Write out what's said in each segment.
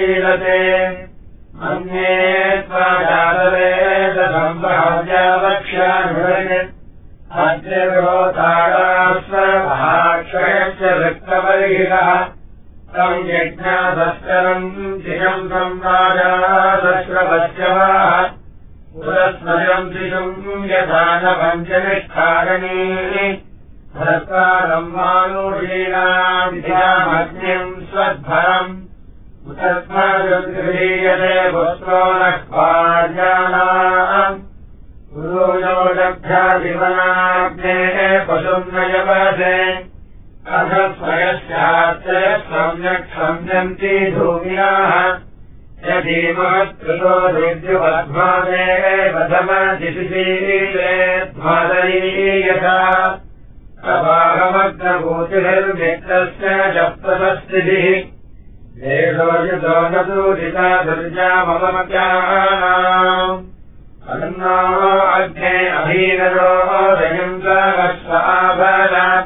ईलते मन्ये त्वाजातवेदसम्भाव्यावक्ष्यानुरन् अद्यरोतारास्वभाक्षयश्च वृत्तवर्हिरः तम् यज्ञासश्चरम् दिशम् सम्राजासश्रवश्यवाः पुरस्मयम् दिशम् यथा न पञ्चनिष्ठारणी भर्तारम् मानुषीणाम् स्वद्भरम् तस्माद्गृह्यते पुत्रो नः पार्याणाम् गुरुयो लभ्यादिवनाग्नेः पशुम् न यवसे अथ स्वयस्यात्र सम्यक् संयन्ति धूमिनाः यदीमहत्कृतो दुर्युवध्मादे वधमदिशिशीले ध्वादयीयथा अपाहमग्नभूतिर्व्यक्तस्य जप्तसस्थितिः देशो युतो न दूरिता दुर्जाममत्यानाम् अन्नो अग्ने अभीनरो दयम् सहस्राभरात्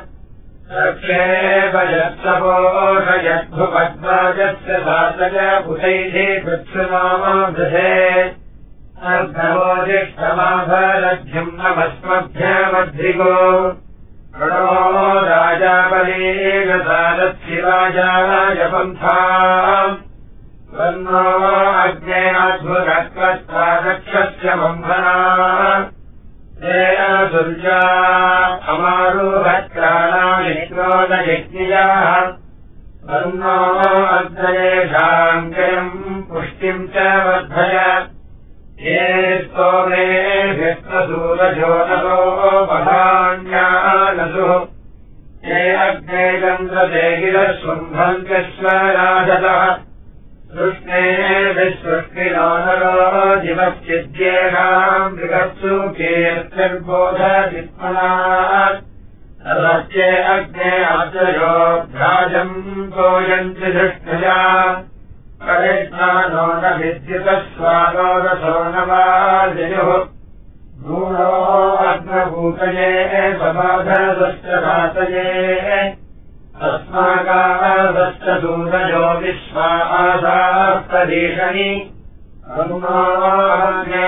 रक्षेपयत्सपोषयद्भुपद्वाजस्य सातज पुषैः पृच्छुनामृधे अर्धवोदिष्टमाभरद्युम् नमस्मभ्यमद्रिगो प्रणो राजापलीगसारत्सिराजाय पन्थाम् वन्नो अग्नेनाद्भुरक्त्वा रक्षस्य बन्धना तेन दुर्जा अमारुभक्त्राणामिक्रोदयज्ञियाः वन्नो अग्नयेषाम् जयम् पुष्टिम् च वर्धय ये स्तोमे व्यक्तसूरजोनरो बधान्यानसुः ये अग्ने चन्द्रते गिरः शुम्भन्त्यश्वराजतः कृष्णे विसृष्टिनानरो दिवश्चिद्येषाम् मृगत्सु कीर्तिर्बोधदित्मनात् तदस्ये अग्ने आचयोभ्राजम् गोयन्ति दृष्टया परिष्णानो न विद्युतस्वानो रसो न वाजिनुः गूढो अग्नभूतये समाधदश्च रातये तस्माकादश्च दूरजो विश्वासास्तदीशनि अनुमाने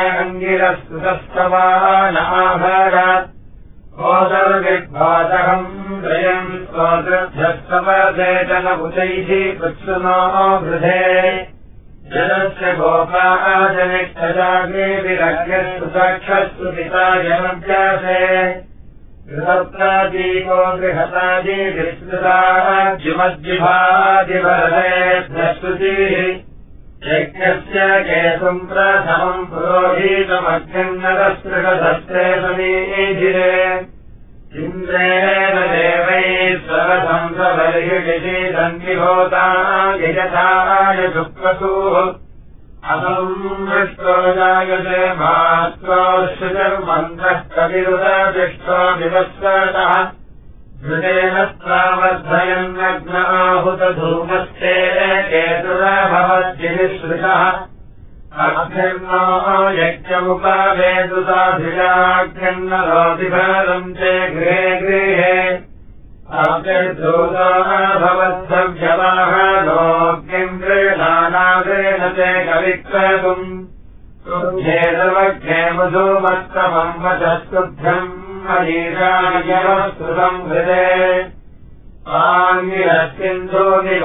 अङ्गिरस्तुतस्तवानाभरात् कोदर्विद्वादहम् त्रयम् स्वदृभ्यस्तवसेचनभुजैः पृत्सुनो वृधे जनस्य गोपाजनिष्ठजागे विरज्ञस्तुतक्षस्तु पिता जनव्यासे गृहप्रादीको गृहतादि विस्तृताद्युमद्विभादिभरतेभ्यस्तुतिः यज्ञस्य केतुम् प्रथमम् पुरोहितमग्निन्नरस्पृशधस्ते समीधिरे इन्द्रेण देवैः सरसम् सबर्हिषीदन्विहोता यजथाय शुक्रसूः असंवृष्टो जायते मात्रोश्रुतिर्मन्त्रः कविरुदशिष्टो विवस्वतः धृतेन प्रावर्धयन्नग्न आहुतधूमस्ते केतुरभवद्भिनिःसृतः अग्निर्नो यज्ञमुपावेदुताभिराग्निर्नरोतिफलम् च गृहे गृहे अग्निर्धूतो भवद्भव्यवाहनोऽग्निम् गृह्णानाग्रेण ते कविक्रतुम् तुभ्येतमग्ने मधुमत्तमम् वचस्तुभ्यम् मनीषायवस्तुतम् हृदे आङ्गिरस्सिन्धो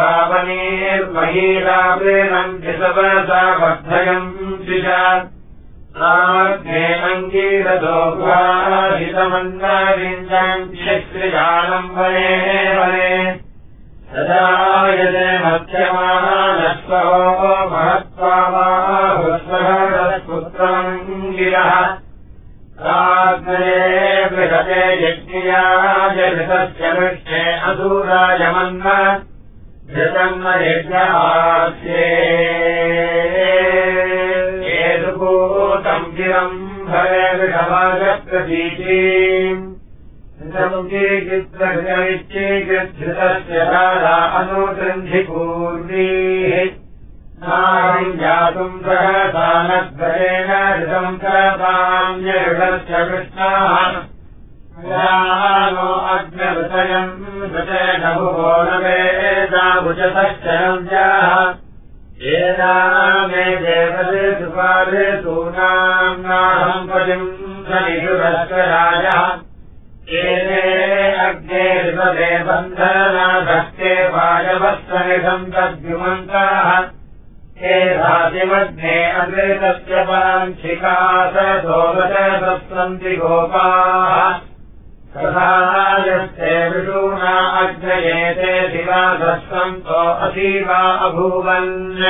विभावनीर्महीरावृणम् दिशवसा वर्धयम् दिशा सामग्ने अङ्गीरतो गुहाहितमन्दारिञ्जाम् क्षत्रियाणम् वने वने तदा यते मध्यमानस्वहो महत्त्वामाहुस्वहरस्पुत्रमङ्गिरः प्राग्ने बृहते यज्ञियाय ऋतस्य वृक्षे असूरायमन्न घृतम् न यज्ञास्ये येतुपूतम् गिरम् भरे वृषभाजप्रतीचीम् ृतस्य राधा अनुगृन्धिपूर्वीः नाहम् जातुम् सहसानद्वरेण ऋतम् प्रपाम्यऋषस्य कृष्णाः नो अग्नवृतयम् ऋतेन भुवो न वेदावुचतश्चरम् जाः मे देवते सुपादे सूनाम्नाहम् पतिम् सनिषुरस्वराजः एते अग्ने ऋपदे बन्धना भक्ते वायवस्तनिसन्तद्युमन्ताः हे धातिमग्ने अमृतस्य पाञ्छिकासोदशसन्ति गोपाः तथायस्ते विषूणा अग्नयेते शिवासस्तन्तो असीवा अभूवन्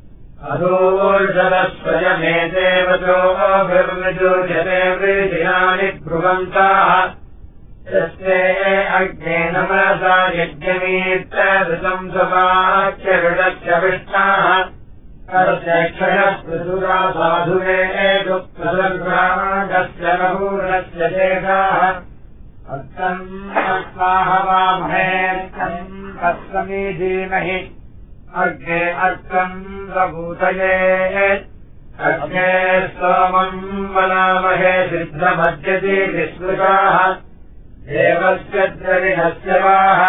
अधूर्षदस्वयमेते वचोभिर्विजुर्यते वृधिनानि ब्रुवन्ताः यस्ते अग्ने नमसा यज्ञमीत्यदृतम् सवाच्यविडस्य विष्टाः कर्षक्षयः पृथुरा साधुरे दुःखसर्गागस्य नभूरस्य शेषाः अर्थम् स्वाहवामहेऽर्थम् तत्समीधीमहि अग्ने अर्थम् प्रभूतये अग्ने सोमम् वनामहे सिद्धमद्यति विस्मृताः देवस्य द्रविणस्य वाः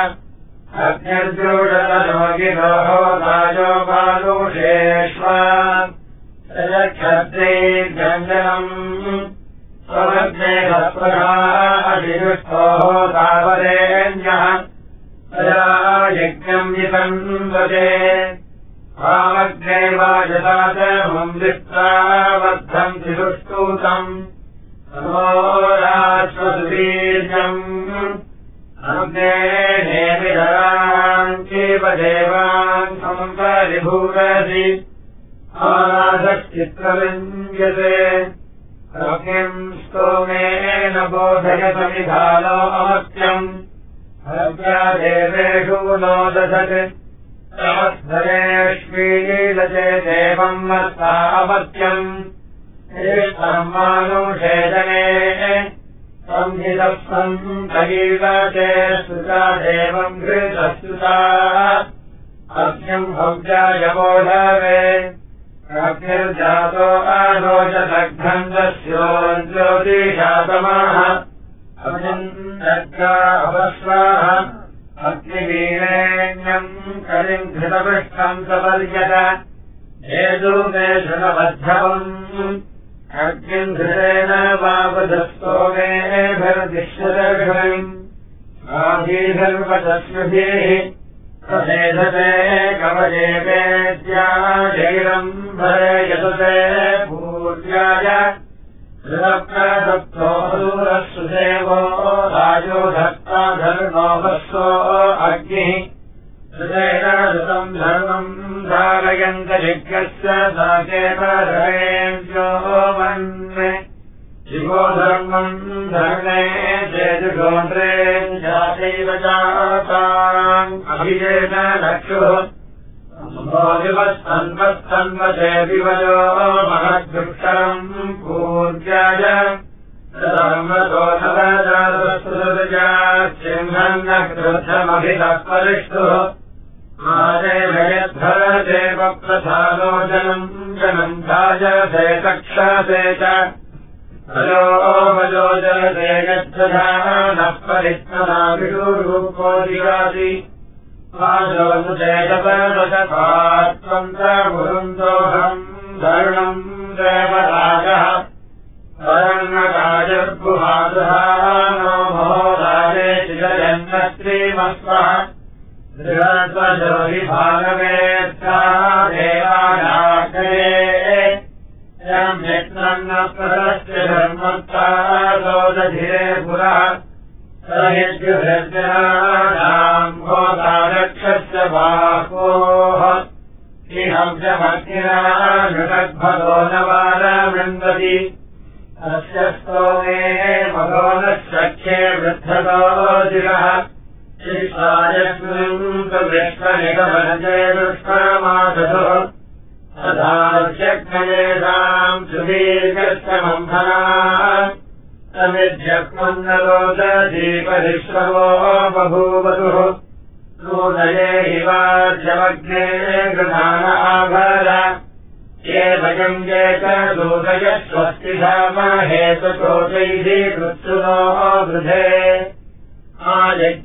अग्निर्जोषतनोगिनोः राजो बालूषेष्वा क्षत्रेर्जञ्जनम् स्वमग्ने हस्पराधिरुष्टोः तावरेण्यः तया यज्ञम् विसन्वते वामग्ने वाजसातमम् दृष्ट्वा बद्धम् तिरुष्टूतम् राश्वसुदीर्घम् अग्ने नेमिधरान् चेव देवान् सम्परिभूरसि आराधश्चित्रविन्द्यते अग्निम् स्तोमेन बोधयसमिधालो अमत्यम् हव्या देवेषु नोदधत् तमस्धरेष्वीलते देवम् मत्ता अमत्यम् मानुषेदने संहितस्तन्तगीलते सुता देवम् घृतस्तुता अग्निम् भव्यायबोधवे अग्निर्जातो आलोचदग्धन्दस्यो ज्योतिषातमाः अग्निर्गा अपस्वाः अग्निवीरेण्यम् कलिम् घृतपृष्ठम् सपर्यत हेतुमे शृणबद्धवम् अग्निम् घृतेन वावधस्तोमेभिर्दिश्यदर्घ्यम् आधीभिर्वचस्मिभिः प्रसेधते कवजेवेद्याशैलम् भरे यतते पूज्याय ऋतप्रदत्तो दूरस्सुदेवो राजो धत्ता धर्मोऽवस्सो अग्निः ऋतम् धर्मम् धारयन्तयज्ञस्य साकेतरेभ्यो मन्ये शिवो धर्मम् धर्मे चेजुगोन्द्रे जातैव जाताम् अभिजेन लक्षुः भोजिवस्तन्वस्तन्वते विवयो महद्युक्षरम् पूज्याय धर्मदोषवजातुजा सिंहन्नक्रुद्धमभितः आदेवयद्धरदेव प्रधानोजनम् जनम् धाजसे कक्षासे च अयो वजो जलते यच्छधानः परित्मनाभिषूरूपो दिवासि वाजोनुचेतपदशपात्वम् च मुरुन्दोऽहम् धर्मम् देवराजः वरन्नकाजर्गुहासुहानो महोदाये चिरजन्मश्रीमस्वः दृढत्वजोहिभागवेत्ता देवानाग्रे यम् यत्नन्नप्रदस्य धर्मत्तादोदधिरे पुरः सहिद्युभ्यजनानाम् भोगारक्षस्य बाहोः इहंसमग्निना नृतद्भगो न वारमृन्दति अस्य स्तोमे मघो नः सख्ये वृद्धतो जिरः शिष्टायस्मिन् विश्वनिगमनजे दुष्करमादधो तथास्यग्नयेषाम् सुदीर्घस्य मन्थना समिध्यक्मन्नरोदीपरिश्रवो बभूवतुः नूनये हिवार्जमग्ने गृहाण आभर ये भजम् ये च दूतय स्वस्ति धाम हेतुचोचैः कृत्सुनो वृधे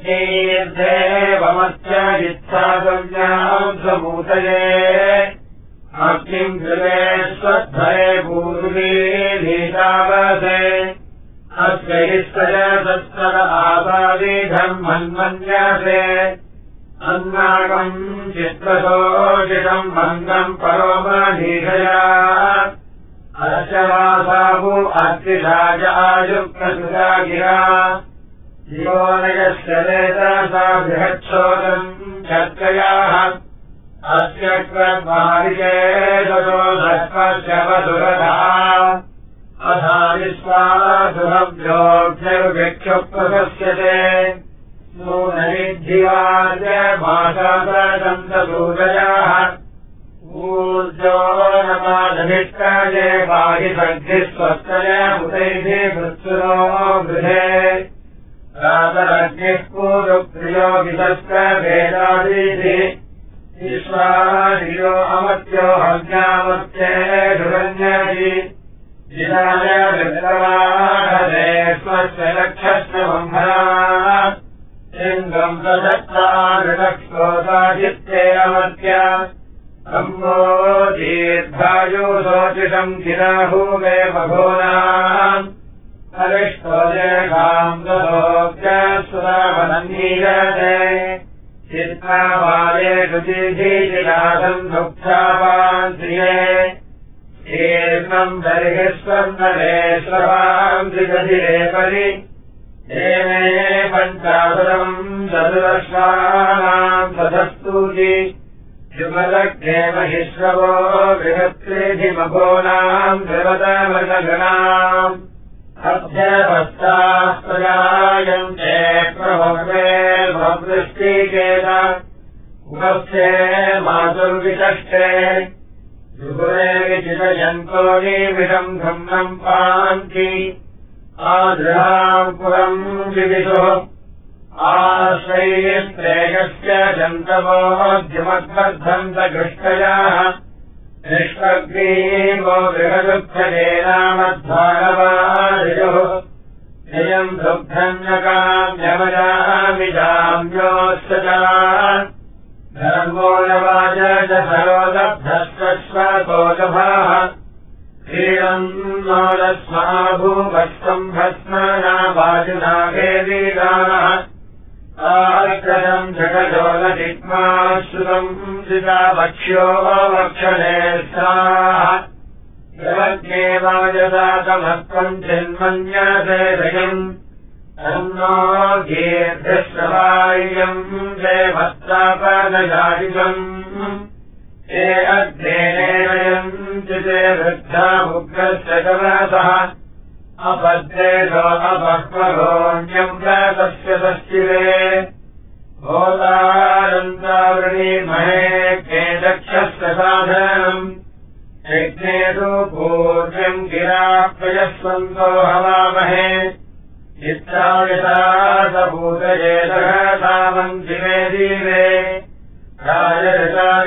आयज्ञैर्देवमस्य जित्सागम्याम् स्वभूतये अग्निम् कृते स्वध्वरे पूर्वीलीतावसे अस्य हिस्तय सत्तर आसादीधम् मन्मन्यसे अन्नाकम् चित्रशोषितम् मन्दम् परोमधीषया अस्य वासाभु अर्तिराज आयुक्तसुता गिरा जीवोनयस्य लेतसा बृहच्छोदम् चर्कयाः अस्य कर्मादिके दशो धर्मस्य वसुरधा अधारिस्वासुभव्योऽभ्यर्विक्षुप्रशस्यते नूननिद्धिवाद्य मासादन्तसूदयाः ऊर्जो नमादभिष्टाये बाहिसग्धिस्वस्तय मुदैः मृत्सुनो गृहे रातरग्निः पूरुप्रियो वितस्कभेदादिः ईश्वरियो अमत्यो हव्यामत्ये धुरन्यजि जिदाय विद्रवाढरे स्वस्य लक्षस्य बन्धना इन्द्रम् प्रदत्ता ऋतक्षोदादित्ये अमत्य अम्बो दीर्घायुशोचिषम् गिराहूवे बभूनाम् अरिष्टो देहाम् दधोऽभ्यसुरावनन्नीयते चित्रावालेषु जिधीजिलासम् दुःखावान्त्रिये कीर्णम् बर्हिस्वर्णरेश्वराम् द्विगधिरे परि देवे पञ्चाशतम् चतुरश्वानाम् तथस्तूति युगलग्ने महिश्रवो बृहत्रिधिमभूनाम् द्रवतमृतगणाम् अभ्यवस्ताः प्रजायन्ते प्रभवेर्वृष्टिकेत उपस्थे मातुर्विचष्टे युगुरे विचितयन्तोनिमिषम् धम्नम् पान्ति आदृहाम् पुरम् विविशुः आश्रयस्त्रेयस्य जन्तवोऽद्युमद्बद्धन्तघृष्टयाः निष्पग्रीवो बृहदुःखजेनामध्वानवारिजुः निजम् दुग्धन्यकाम्यमजामि जाम्योऽस्य धर्मो न वाच च सरोदब्धस्वश्वतोलभाः क्रीडम् नोदस्माभूवत्सम् भस्मना वाजुनागेदीगानः आक्रजम् जगजोलदिग्माश्रुतम् सिता वक्ष्यो वक्षणे स्थाः जगज्ञे वाजसातमत्वम् चिन्मन्यसे दयम् तन्नो दीर्घश्रवाय्यम् देवस्तापनजातिकम् ते अग्नेनयन्ति ते वृद्धा उग्रस्य कवसः अपद्रेशो अपह्वरोण्यम् तस्य सश्चिरे भोतारन्तावृणीमहे के दक्षस्य साधनम् यज्ञेषु पूर्व्यम् गिराः प्रयस्वन्तो हवामहे चित्तावितासभूतये दहसामन्तिमे दीवे राजऋताय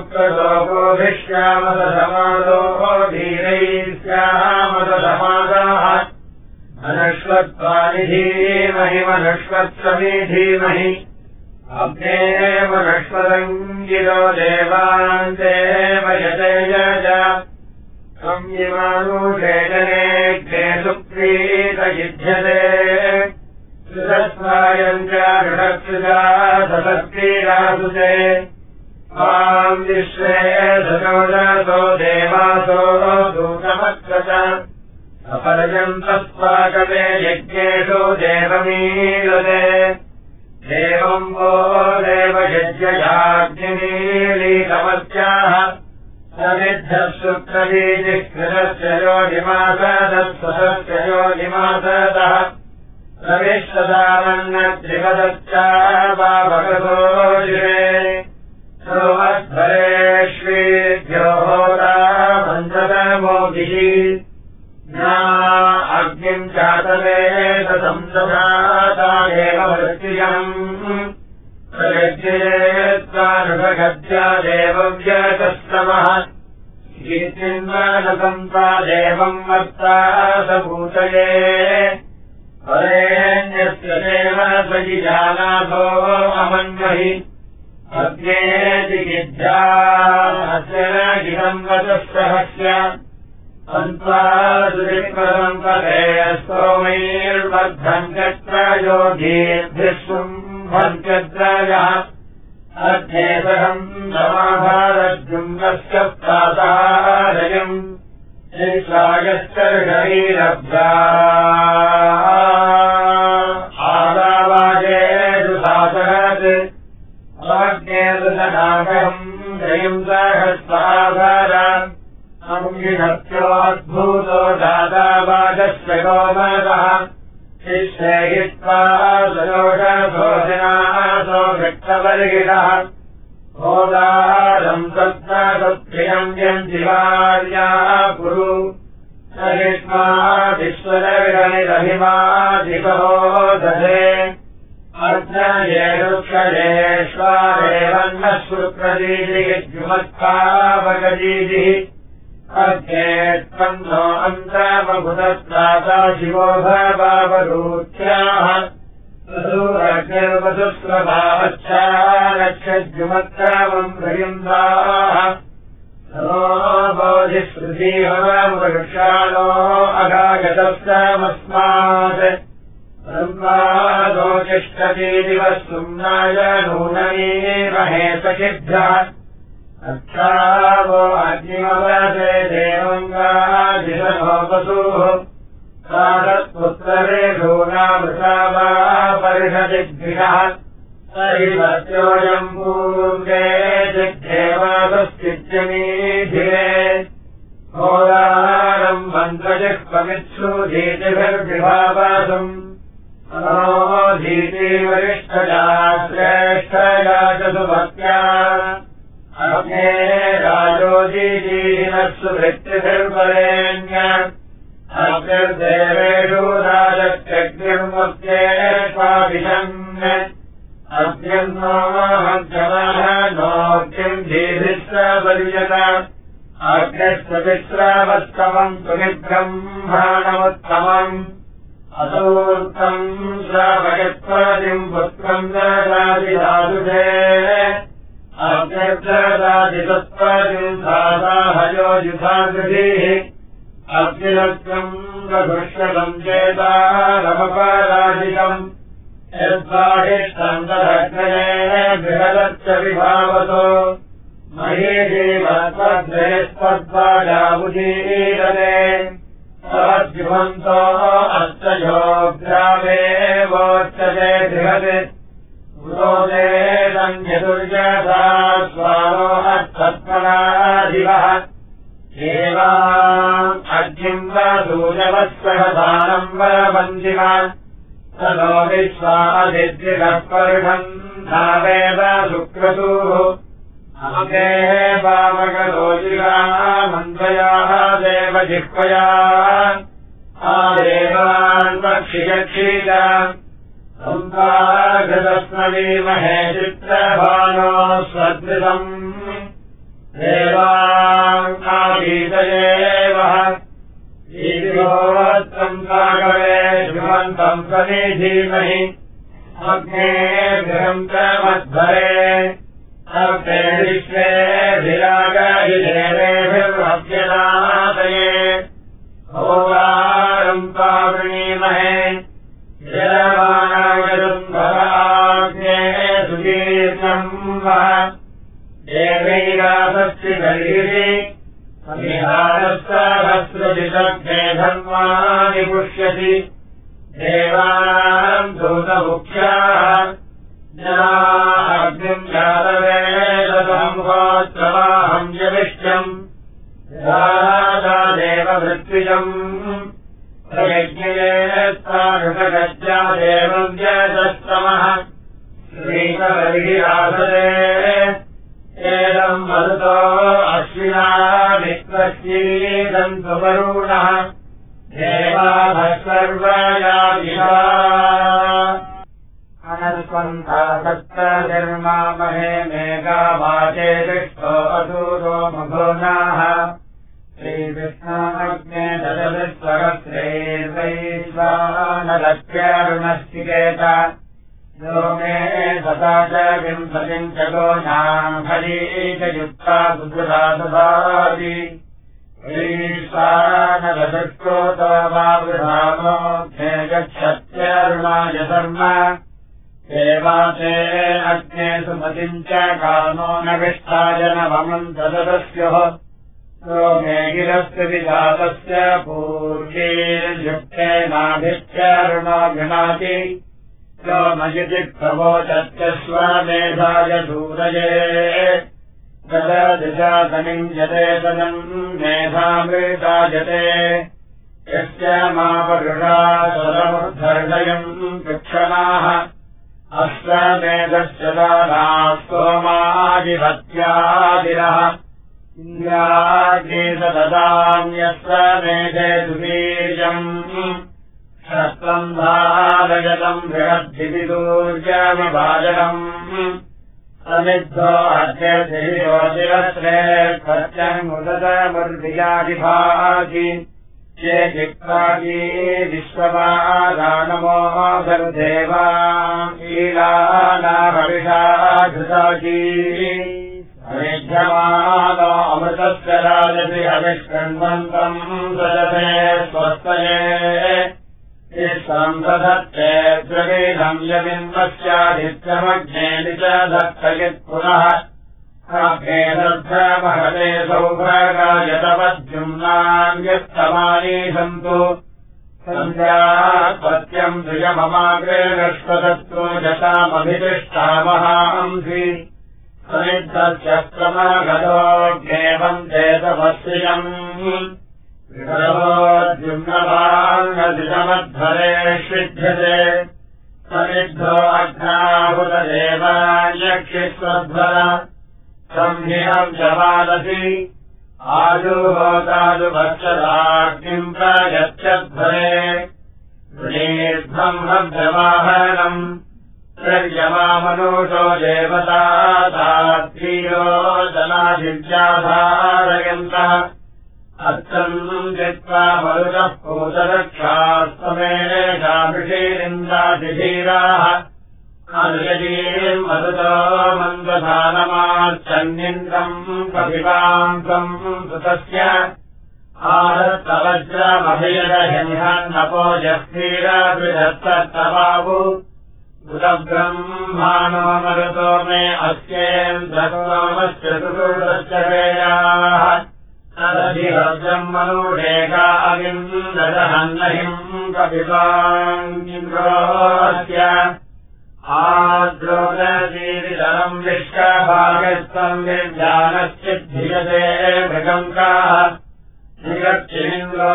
दुःखलोकोभिष्यामदसमादो धीरैः स्यामदसमादाः मनश्वत्वानि धीमहि मनुष्वत्समि धीमहि अग्ने मनश्वतम् गिरो देवान्ते वयतेज संयमानुषे जनेऽग्ने सुप्रीतयुध्यते सुतस्वायम् च ऋषक्षुजा सशक्तिरासुते त्वाम् विश्वे सजोजसो देवासो दूतमत्वच अपरजन्तस्वाकमे यज्ञेषु देवमीलते देवम् वो देवयज्ञयाग्निलीतमस्याः समिद्धः शुक्रदीजिःकृतस्य योनिमासदस्वसस्य योनिमासदः रविश्वदामन्नत्रिपदच्चापावकसोषिरे सोमध्वरेष्वीभ्यो होता मन्दतमोदिः ज्ञा अग्निम् चातवेदसंसदातादेव वृत्तियम् प्रयज्ञेत्वानुगत्या देवव्यतस्तमः कीर्तिन्वानसन्ता देवम् वर्ता सभूतये परेण्यस्य देव सजिजानाथो अमन्महि अग्नेति गिद्ध्या अस्य गिरम् वचस्रहस्य अन्त्वादुरिक्पदम् पदे स्तोमैर्बद्धम् चत्र योगीर्भिः शुम्भन्त्यद्रयः अग्नेसहम् समाभारद्युम्नस्य प्रासारयम् शरीरभ्या आदावाजे दुसासहत् अग्नेदनागम् जयम् सहस्राभारान् अंगिणत्योऽद्भूतो दातावाजस्य गोमदः शिष्ये हित्वा सयोषभोजनासो वृक्षवर्गिणः ओदारम् तत्प्रियम् यन्तिवार्याः कुरु सहिष्मा विश्वरविरनिरहिमाधिको दधे अर्जये वृक्षयेष्वारेवन्नः शुक्रजीजिजुमत्पावगजीजिः अर्घेत्पन्नो अन्तमभुतत्राता शिवो भवावरूच्याः वसुस्रभावच्छारक्षजुमत्तावम् प्रयुन्दाः नो बोधिस्मृतिहवृक्षाणो अगागतस्तमस्मात् ब्रह्मादोतिष्ठति दिवस्सुम्नाय नूनमीमहे सखिभ्यः अच्छावो अग्निमवसे देवङ्गादिशोपसुः सारत्पुत्ररे धूनामृषावा परिषदिग्भिषः सहिमत्योऽयम् पूर्वे जिग्धेवासस्तित्यमीधिरे होदारम् मन्त्रजिह्वमिच्छुधीतिभिर्विभावासम् अनोधीतिवरिष्ठया श्रेष्ठया च सुभक्त्या अग्ने राजोजीजीनत्सु वृत्तिभिर्वरेण्य अग्निर्देवेषु राजत्यग्निर्मुक्तेष्वाभिषन् अग्निर्नोमहङ्कमः नोऽग्निम् धीभिस्रपरिजत अग्निस्वतिस्रावस्तमम् सुनिब्रह्माणमुत्तमम् असोक्तम् श्रावयत्पदिम् पुत्रम् ददादिधातुषे अग्निर्ददादितत्पदिम् सादाहयोजुधागृभिः अग्निरत्नम् रघुष्यतम् चेतारमपराजितम् यद्बाहिष्टम् तदग्नये बृहदच्च विभावतो महीजीवत्पद्रेस्पद्वाजाबुजीरते सद्युमन्तो अस्तजो ग्रामे वोच्यते बृहत् पुरोदेशन्यदुर्यथा स्वारो अर्थत्मनादिवः एवाम् अग्निम् वसूजवः सहदानम् वरवन्दिमान् ततो विश्वादिद्रिगः पर्षन् धावेव शुक्रतुः अमकेः पावकलोचिका मन्त्रयाः देवजिह्वया आदेवान् पक्षियक्षीता संवागतस्मवीमहे चित्रभानो स्वदृतम् देवाङ्कागीतयेवः ईदिरोत्रम् सागरे ध्रुवन्तम् सनिधीमहि अग्ने गृहम् च मध्वरे सर्वे विश्वेभिरागहिदेवेभिर्भव्यनादये होवारम् पावृणीमहे जलमानागरुन्धराग्ने सुदीर्घम् वः देवैरासस्य गर्हिषि समिहारस्सहस्रजितग्ने धर्माणि पुष्यति देवानाम् दूतमुख्याः जनाग्निम् जातवेदसम्भोत्रवाहम् यविष्यम् देववृत्विजम् प्रयज्ञयेत्तानुगज्जा देवम् व्यजस्तमः श्रीकबर्हिरासदे एदम् मरुतो अश्विना विश्वश्चीदन्तु वरुणः देवाभः सर्वयादिशा अनस्वन्ता सप्तनिर्मामहे मेघावाचे दृष्टो असुरो मघोनाः श्रीविष्णुमग्ने दशविस्वहस्रैर्वैश्वानलक्ष्यरुणश्चिकेत यो मे सदा च विंशतिम् च गोनाम् हरीकयुक्ता सुदृढा ददाति ईशानरसक्रोतवावृधामोऽग्ने गच्छत्यरुणाय धर्म देवाते अग्ने सुमतिम् च कामो न विष्टाय नवमम् तदस्योः यो मे गिरस्य विजातस्य पूर्वीर्युक्तेनाभित्यरुणो गृणाति यो मयिति प्रवोचत्यश्वमेधाय सूरये तददिशातनिम् यतेतनम् मेधामृतायते यस्य मावरुषा स्वरमुद्धर्षयम् कृक्षणाः अश्वमेधस्य दानाः सोमादिभत्यादिरः इन्द्राग्नेशददान्यस्य मेधे सुवीर्यम् शस्त्रम् धारयतम् बृहद्भिदूर्यविभाजनम् समिद्धो अध्यर्थिरोचिरस्रे प्रत्यङ्मुदतमुर्विजादिभाति ये जिक्तागी विश्वमादानमो धनुदेवा ईलानाभविषा धृतागी अविध्यमानो अमृतस्य राजति अविष्कण्वन्तम् सजते स्वस्तये संदधत्ते द्रवीधम् यविन्वस्यादित्यमग्नेनि च दत्तयत् पुनः अभेदर्थमहते सौभागायतवद्युम्नान्यस्तमानी सन्तु सन्ध्यात्पत्यम् द्विजममाग्रे नष्टतत्रो जतामभितिष्ठामहांसि समिद्धस्य क्रमगतोऽग्नेवम् चेतमस्यम् विभवोद्युम्नवाङ्गदिशमध्वरे श्विध्यते समिद्धो अग्नाहुतदेवान्यक्षिस्वध्वर संहिहम् च वादसि आजुहोताजुभक्षदाग्निम् प्रयच्छध्वरे वृणीर्ध्वम् हव्यवाहनम् प्रर्यमामनुषो देवता धात्रीयो जनाधिव्याधारयन्तः अर्थम् जित्वा मरुतः पूतरक्षास्तमेषाभिषीरिन्द्राधिधीराः अनुयजीम् मरुतो मन्दधानमार्चन्निन्द्रम् कपिवांसम् सुतस्य आदत्तवज्रमभियदहिन्हन्नपो जस्तीरबृहत्तबाहु बुधब्रह्माणो मरुतो मे अस्येन्द्रसोमस्य सुदूरस्य वेयाः तदधिरव्यम् मनूढेका अविन्ददहन्नहिम् कपिवाङ्गिन्द्रोऽस्य आद्रोदीरितरम् विश्वभागस्तम् विज्ञानश्चिद्धीयते मृगङ्काः निगच्छिन्द्रो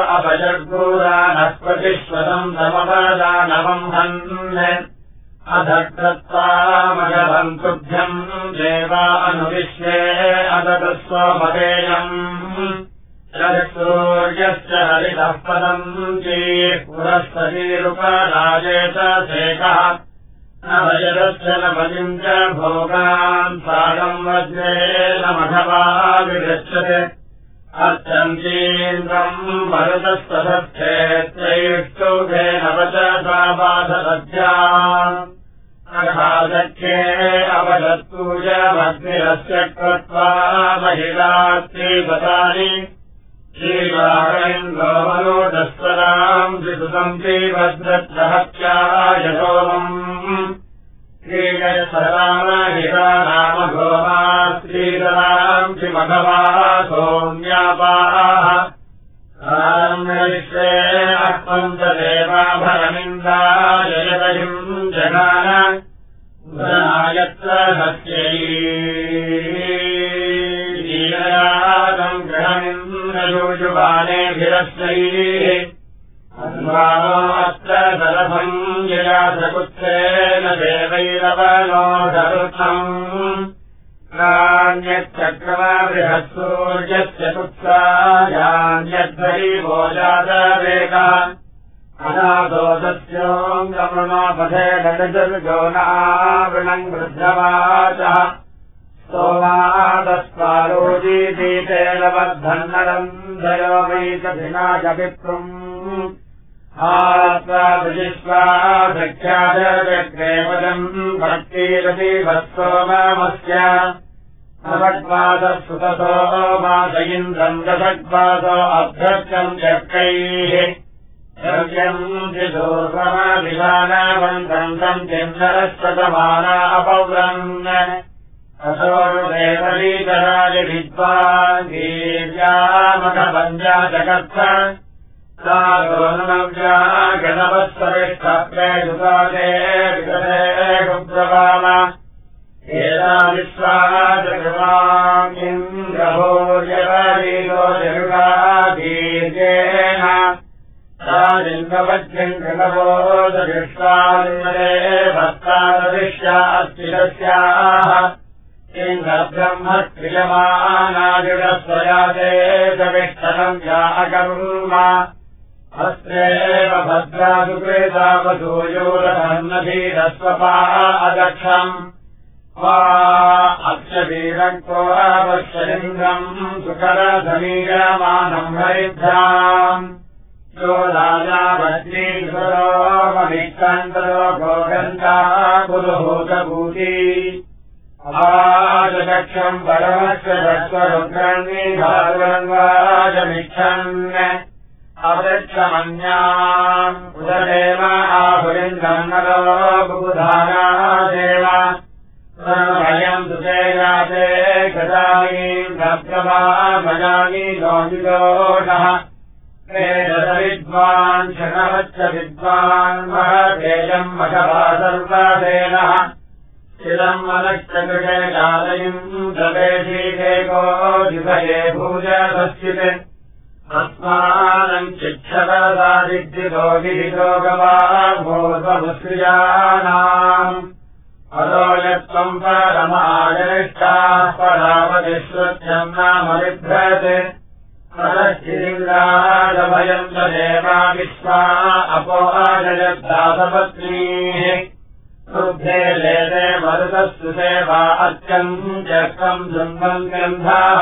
अपजग्गूरानस्पतिश्वतम् समपदानवम् हन् अधक्रत्वामगवम् तुभ्यम् देवा अनुविश्वे अदतस्वमदेयम् सूर्यश्च हरितः पदम् पुरस्पतिरुपराजेत शेखः न भजदस्य न पतिम् च भोगान् सागम् वज्रेण मघवा विगच्छते अर्चन्तीन्द्रम् मरुतस्तथक्षेत्रैष्टुभेन वचसा बाधसद्याम् अघादख्ये अवदत्पूजमग्निरस्य कृत्वा महिलात्रीपतानि श्रीवारेन्द्रो मनोदस्वराम् त्रिसुतम् श्रीभद्रत्रहत्यायशोमम् श्रीजयसरामहिता नाम गोमा श्रीधराम् श्रीमघवा सोम्यापाः विश्वे अक्वम् च देवाभरमिन्द्राजयतहिम् जगान उदनायत्र सत्यैरादम् गृहमिन्द्रयोजुबालेभिरस्यैः अन्वानोऽत्र सरभम् यया सकुत्सेन देवैरवनो धरुथम् नान्यच्चक्रमबृहत्सूर्यस्य कुत्सायान्यद्वैवो जातवेगः अनादोदस्योऽङ्गमृणोपथे नटदुर्गो नावृणम् वृद्धवाचः सोमादस्पारोजीतीतेन बद्धन्नरम् दयो वैकभिना च विप्रुम् आत्वादृजिष्वा सख्यादग्रेपदम् भक्तिरति वत्सोमस्य नवद्वादसुतसो मास इन्द्रम् दशद्वादो अभ्यर्थम् चक्रैः द्रव्यम् त्रिदूर्वमविधानवन्तम् तम् चिन्नरस्वतमाना अपव्रन् असोरुदेवलीतराजि विद्वान् दीर्यामघपञ्जा जगत्थ सागोनुमव्या गणवत्सविष्ठप्रेजुतादे विगते गुब्रवाम एता विश्वाजगवाम् इन्द्रभोर्यवरीलो जरुगा दीर्घेन राजिन्वज्यम् कृतबोधविश्वान्मरे भक्तादृश्या अस्ति तस्याः इन्द्रब्रह्म क्रियमाणाजुडस्वयादे सविष्ठनम् या अकर्म अस्त्रेव भद्रासुकृतावसूयोरधन्नधीरस्वपा अदक्षम् वा अक्षवीरक्तो अवश्यलिङ्गम् सुकरधमीयमानम् हरिभ्याम् यो राजावज्रीश्वरोमभिक्तान्तरो गोगन्ता पुरुहूतभूति अवाजदक्षम् परमस्य दक्षरुद्रन्नि भागवन्वाजमिच्छन् अवृक्षमन्याम् उददेव आहुलिन्दम् नरो बुधानादेव भयम् सुतेजाते गदानीम् भद्रवामजानि लोहितोषः विद्वान् शनवच्च विद्वान् महतेजम् मघवा सर्वासेनः चिदम् मनश्च कृते जालयम् दवेशीकेको जिभये भूजसस्यते अस्मानम् चिक्षतसादिद्धितो विहितो गवा भूतमुस्त्रियाणाम् अतो यत्त्वम् परमाजनिष्ठाः परावतिश्रुत्यम् नाम बिभ्रते परश्चिलिङ्गादभयम् च देवा विश्वा अपोजयद्दासपत्नीः शुद्धे लेदे मरुतस्तु सेवा अर्चम् चक्रम् शृण्वन् गन्धाः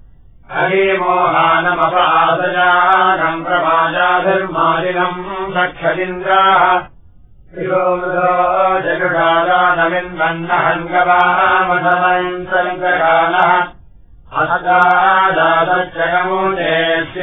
हरिमोहानमपादजानम् प्रमाजाभिर्मालिनम् रक्षलिन्द्राः विरोधो जगुडादानमिन्वन्नहङ्गवामधमयम् सङ्करानः अहदादादच्चगमूले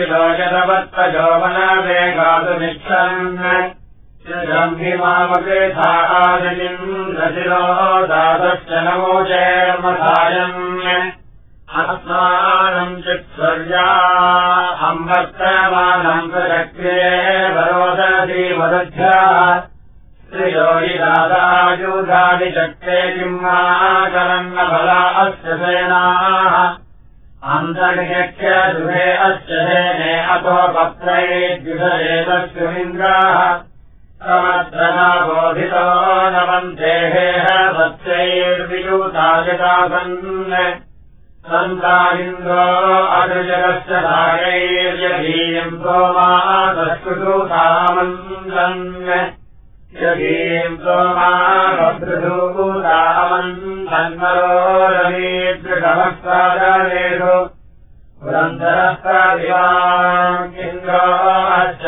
शिलोजतवत्तजोवनवेगातुमिच्छन् श्रीरम्भिमामकृथा आदिलिन्द्रशिरो दादश्च नमोचेर्मधायन् अस्मानम् चित्स्वर्या अम्बर्तमानम् प्रचक्रे वरोदधीमदध्याः श्रियोहि दादायुधादिचक्रे किम्माकरन्नफला अस्य सेनाः अन्तर्यक्ष्य दुहे अस्य सेने अतो पत्रैर्द्युषेतस्युमिन्द्राः समत्रनाबोधितो नवन्तेः वत्सैर्वियूतायतासन् सन्तारिन्द्रो अदृजगस्य धारैर्यधीयम् सोमासस्कृतूतामन्दन् यदीम् सोमाभद्रधूतामन्दन्मरो रवीदृढमस्तादनेषु पुरन्दरस्तादिवाम् इन्द्रो अश्च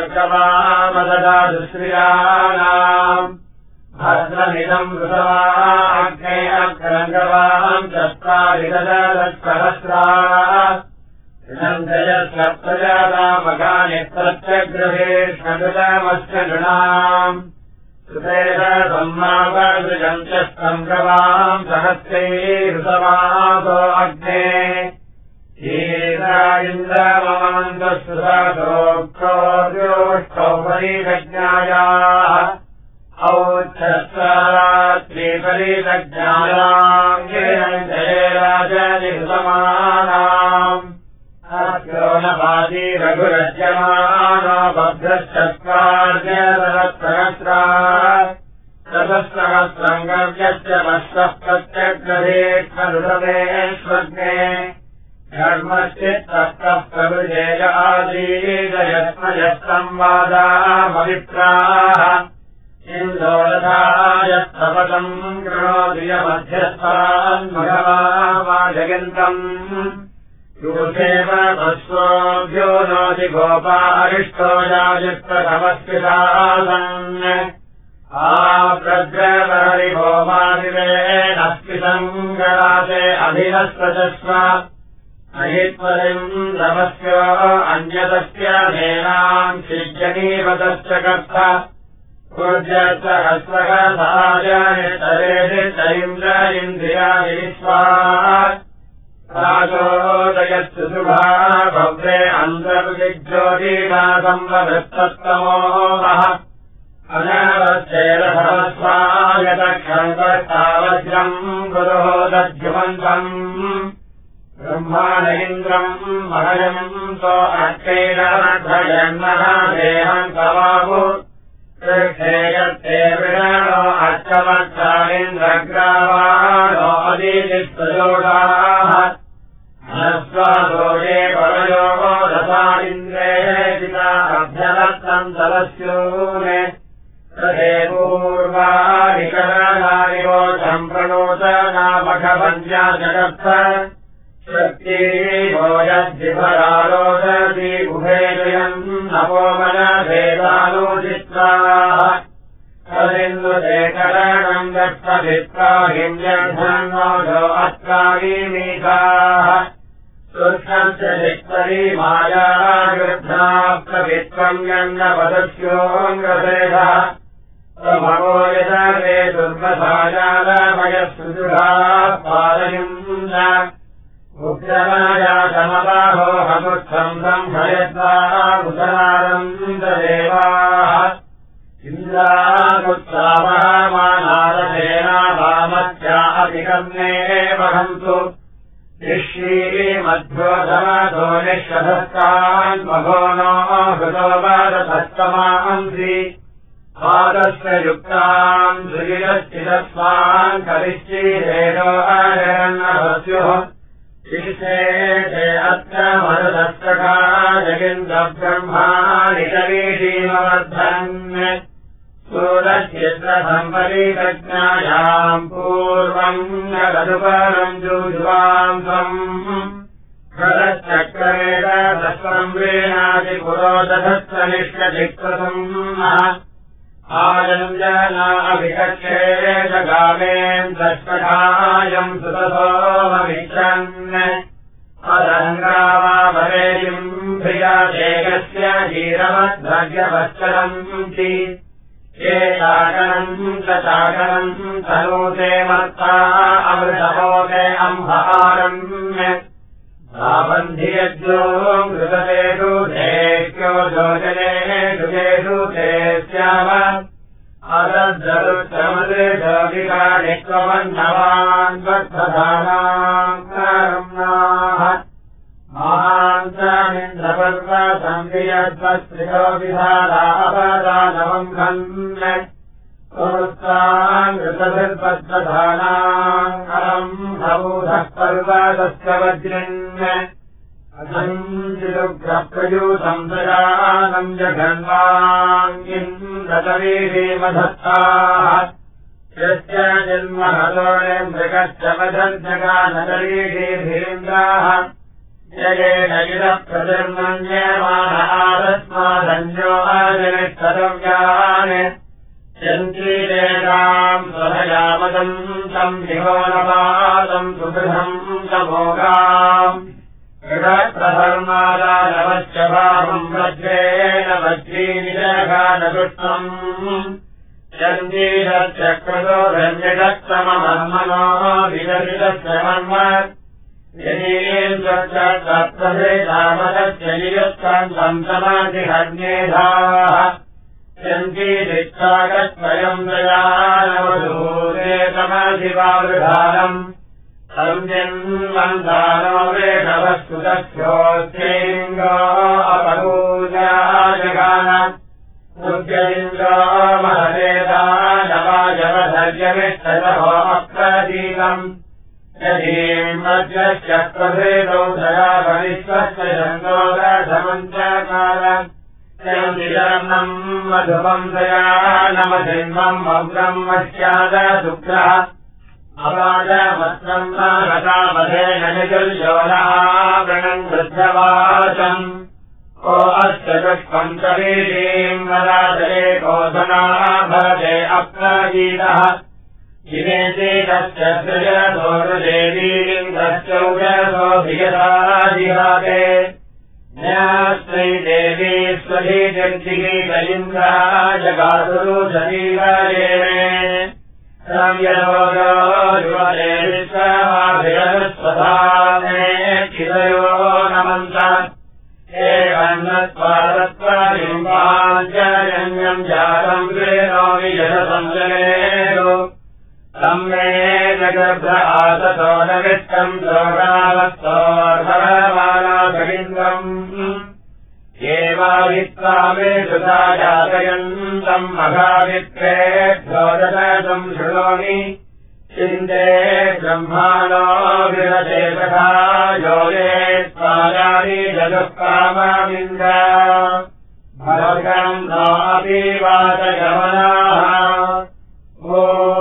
पुनर्गवामददादुश्रियाणाम् भद्रमिदम् ऋतवा अग्ने अग्रङ्गवाम् चत्वारिदशसहस्रा सप्तजातामगानि प्रत्यग्रहेष्वमस्य नृणाम् सुतेन सम्मापदृजम् च सङ्गवाम् सहस्रैरुतमासो अग्ने ीराजिन्द्रममन्तोष्टोपरीतज्ञायाः औच्छस्त्रीपरीतज्ञायाम् राजनिसमानाम् अक्रोणपादी रघुरज्यमानो भद्रश्चत्वार्यसहस्रहस्रा सहस्रहस्रङ्गव्यश्च वश्वः प्रत्यग्रहेष्वरुतमेष्वग्ने धर्मश्चित्तः प्रवृजेय आदीदयत्नयत्संवादामभिप्राः इन्दोरथायस्तपतम् कृणोदयमध्यस्थान् भगवामाजगन्तम् युसेव वस्वोऽभ्यो नोति गोपारिष्टो यायुक्तमस्कृतासन् आप्रद्रवहरिभोमादिवेनस्मिसङ्गरासे अभिनस्तचस्व अहित्वरिम् नमस्यो अन्यतस्य धेनाम् शिज्यनीवतश्च कर्थ ऊर्जसहस्रः साजनितरेन्द्र इन्द्रियादिस्वाहा राजोदयस्तु शुभा भव्रे अन्तर्विज्योतिना संवदस्तमोः अनवश्चेरसहस्वायतक्षङ्गस्तावज्रम् गुरोः दद्युमन्तम् ब्रह्माण इन्द्रम् महयम् तो अर्कैरर्थजन्मः देहम् तवाहु ृक्षेयत्ते विषणो अष्टमक्षालिन्द्रग्रावाणो अदीतिस्तजोषाः हस्वादोषे परयोगो रसादिन्द्रे पिता अभ्यदत्तम् तलस्यूने तथे पूर्वारिकरणानिवोचम् प्रणोतनामखभञ्जा जगत्थ शक्तिः भोजद्विभरारोदति उभेदयम् नवोमनभेदालोचित्वाः तदिन्दुदेकरणम् गच्छभित्वा हिम्यन्धन्नोषो अत्रागीमीकाः सूक्ष्मस्य चित्तरी मायागृध्नाप्तभित्वम् यन्नपदस्योऽङ्गसेधः प्रभवो यदर्वे दुर्गसाजालमयसुदुराः पालयुम् उग्रमाया समबाहो हमुत्थम् संभयत्वा कुशलानम् देवाः इन्द्रामुत्सावमानादसेना वामत्या अतिकर्णे वहन्तु श्रीमध्योधमतो निःशधस्तान् मघो नो हृतो वदधस्तमांसि पादस्य युक्तान् श्रीरश्चिदस्वान् करिश्चिरेणो अजरन्नभस्युः ईशे अत्र मरुदस्तका जगिन्द्रब्रह्माणि कवीषीमवर्धन् सूरचित्रसम्परीतज्ञायाम् पूर्वम् न गदुपरम् जुजुवांसम् खरश्चक्रेण दस्वम् वीणादिपुरोदधस्य निष्कचिक्रतम् आयञ्जना अभिकक्षे जगामेन्द्रष्टायम् सुतसोमविशन् अदङ्गावाभरेयम् प्रियादेकस्य धीरमद्भग्यवश्चरन्ति ये चाकनम् च चाकनम् तनूते मत्ता अमृतमोदे अम्भारम् साबन्धियज्ञो मृततेषु देह्यो योजनेषु येषु ते स्याम अदद्धरुत्तमदेशोऽधिकानित्वमन्नवान् वत्सधानाम् कर्मणाः महान्तामिन्द्रपर्वसंवियद्वस्त्रियो विधादापदानवम् खन् पुरुस्तान् ऋतभिर्वत्सधानाम् अलम् भवूधः पर्वतस्य वज्रिन् अधञ्जिदुग्रप्रयूतम् दयानम् जघन्वाङ्गिन्दतवीषीमधत्ताः यस्य जन्महतोरे मृगश्च वधञ्जगानतरीषीभीन्द्राः जयेन इदः प्रजन्मन्यमान आदस्मादन्यो अजनिष्ठतव्यान् यन्तीरेणाम् स्वभयामदम् तम् विहोनपादम् सुबृहम् तमोगाम् ऋढप्रधर्मादानवश्च भावम् वज्रेण वज्रीनिजघानकृष्णम् यन्तीरश्चक्रतो धन्यगस्तममन्मनो विदरितस्य मन्म यदीन्द्रप्रभृतामदस्य नियुक्तम् समाधिहन्येधाः यन्तीरिच्छागत्वयम् दयानवधूरेतमधिवावृधानम् संजन्वन्दानो वेषवस्तुतस्योऽस्येन्द्रो अपपूजाजगान उद्यलिन्द्रो महदेदानवाजवधर्यमिष्टतहो अप्रतीकम् यदीम् मध्यस्य प्रभेदौ दयाभविश्वस्य चन्दोदधमञ्चकार निजर्णम् मधुपम् दयानमधिन्वम् अग्रम् मस्यादसुग्रः अवाचमत्रम् नागतामधेन निजुर्योनः वृणम् वृद्धवाचम् को अस्य दुष्पम् कवीरीम् वदादरे कोधना भवते अप्रजीतः जिवेति तस्य सृजतो हृदेवीम् तस्यौजसोऽभियताजिहाते न्यास्त्रै देवी स्वधीजन्तिगीतलिङ्गा जगातुरु शरीरेणे संयरोगो युवते विश्वमाभिरस्वधाने चिदयो नमन्त एवन्नत्वादत्वादिम्बाञ्जन्यम् जातम् वेनो विजयसंजनेषु तम्मे जगर्भ आसतो न विष्टम् द्रोणावस्तोर्भरमानासगिन्द्रम् एवावित्वा मे सुता जातयन्तम् मघावित्रेभ्यो दशतम् शृणोमि चिन्ते ब्रह्माणो विरते तथा योगे स्वाजानि जगत्कामामिन्द्र भगवन् नापि वाचगमनाः ओ